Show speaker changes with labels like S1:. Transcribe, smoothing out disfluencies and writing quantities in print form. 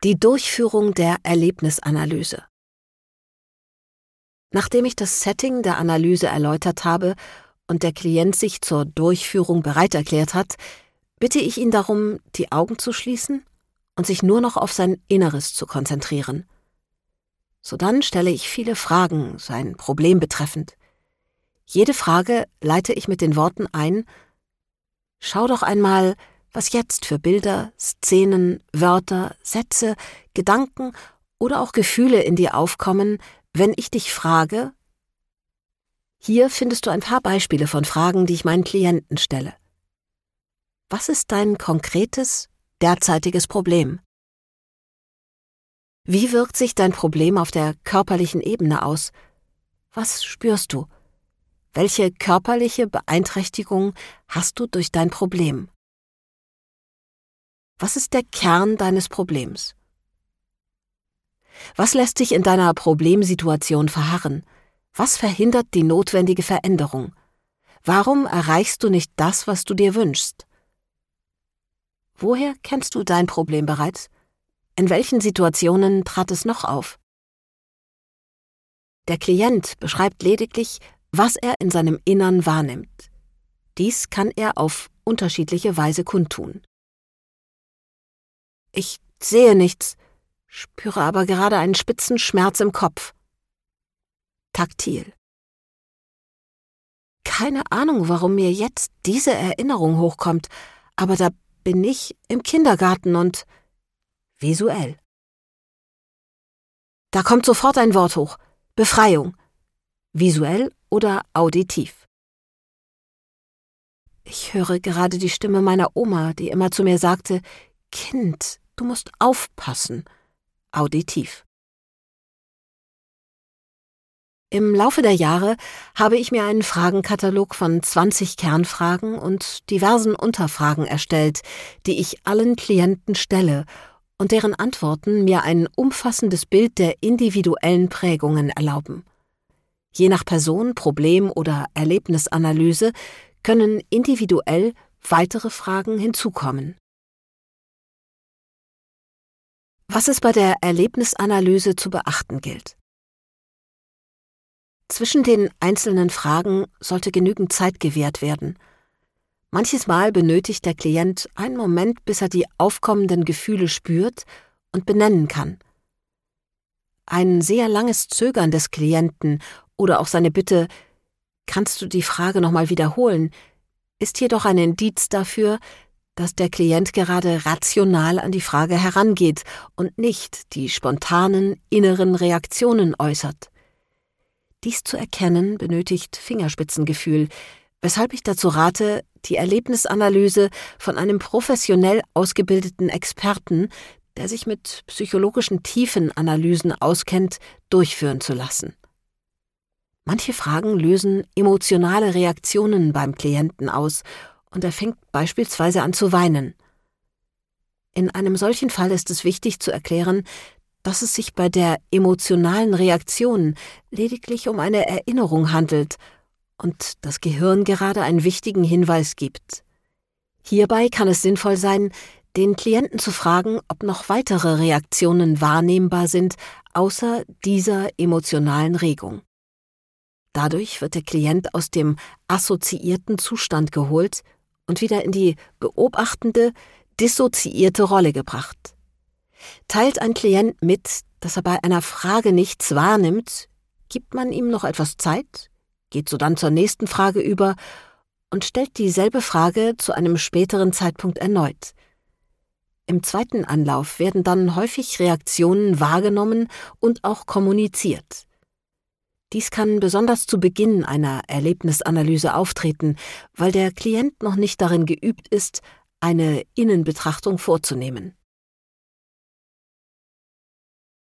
S1: Die Durchführung der Erlebnisanalyse. Nachdem ich das Setting der Analyse erläutert habe und der Klient sich zur Durchführung bereit erklärt hat, bitte ich ihn darum, die Augen zu schließen und sich nur noch auf sein Inneres zu konzentrieren. Sodann stelle ich viele Fragen, sein Problem betreffend. Jede Frage leite ich mit den Worten ein: Schau doch einmal, was jetzt für Bilder, Szenen, Wörter, Sätze, Gedanken oder auch Gefühle in dir aufkommen, wenn ich dich frage. Hier findest du ein paar Beispiele von Fragen, die ich meinen Klienten stelle. Was ist dein konkretes, derzeitiges Problem? Wie wirkt sich dein Problem auf der körperlichen Ebene aus? Was spürst du? Welche körperliche Beeinträchtigung hast du durch dein Problem? Was ist der Kern deines Problems? Was lässt dich in deiner Problemsituation verharren? Was verhindert die notwendige Veränderung? Warum erreichst du nicht das, was du dir wünschst? Woher kennst du dein Problem bereits? In welchen Situationen trat es noch auf? Der Klient beschreibt lediglich, was er in seinem Innern wahrnimmt. Dies kann er auf unterschiedliche Weise kundtun. Ich sehe nichts, spüre aber gerade einen spitzen Schmerz im Kopf. Taktil. Keine Ahnung, warum mir jetzt diese Erinnerung hochkommt, aber da bin ich im Kindergarten und visuell. Da kommt sofort ein Wort hoch: Befreiung. Visuell oder auditiv. Ich höre gerade die Stimme meiner Oma, die immer zu mir sagte: Kind, du musst aufpassen. Auditiv. Im Laufe der Jahre habe ich mir einen Fragenkatalog von 20 Kernfragen und diversen Unterfragen erstellt, die ich allen Klienten stelle und deren Antworten mir ein umfassendes Bild der individuellen Prägungen erlauben. Je nach Person, Problem oder Erlebnisanalyse können individuell weitere Fragen hinzukommen. Was es bei der Erlebnisanalyse zu beachten gilt. Zwischen den einzelnen Fragen sollte genügend Zeit gewährt werden. Manches Mal benötigt der Klient einen Moment, bis er die aufkommenden Gefühle spürt und benennen kann. Ein sehr langes Zögern des Klienten oder auch seine Bitte, kannst du die Frage nochmal wiederholen, ist jedoch ein Indiz dafür, dass der Klient gerade rational an die Frage herangeht und nicht die spontanen inneren Reaktionen äußert. Dies zu erkennen benötigt Fingerspitzengefühl, weshalb ich dazu rate, die Erlebnisanalyse von einem professionell ausgebildeten Experten, der sich mit psychologischen Tiefenanalysen auskennt, durchführen zu lassen. Manche Fragen lösen emotionale Reaktionen beim Klienten aus und er fängt beispielsweise an zu weinen. In einem solchen Fall ist es wichtig zu erklären, dass es sich bei der emotionalen Reaktion lediglich um eine Erinnerung handelt und das Gehirn gerade einen wichtigen Hinweis gibt. Hierbei kann es sinnvoll sein, den Klienten zu fragen, ob noch weitere Reaktionen wahrnehmbar sind, außer dieser emotionalen Regung. Dadurch wird der Klient aus dem assoziierten Zustand geholt und wieder in die beobachtende, dissoziierte Rolle gebracht. Teilt ein Klient mit, dass er bei einer Frage nichts wahrnimmt, gibt man ihm noch etwas Zeit, geht sodann zur nächsten Frage über und stellt dieselbe Frage zu einem späteren Zeitpunkt erneut. Im zweiten Anlauf werden dann häufig Reaktionen wahrgenommen und auch kommuniziert. Dies kann besonders zu Beginn einer Erlebnisanalyse auftreten, weil der Klient noch nicht darin geübt ist, eine Innenbetrachtung vorzunehmen.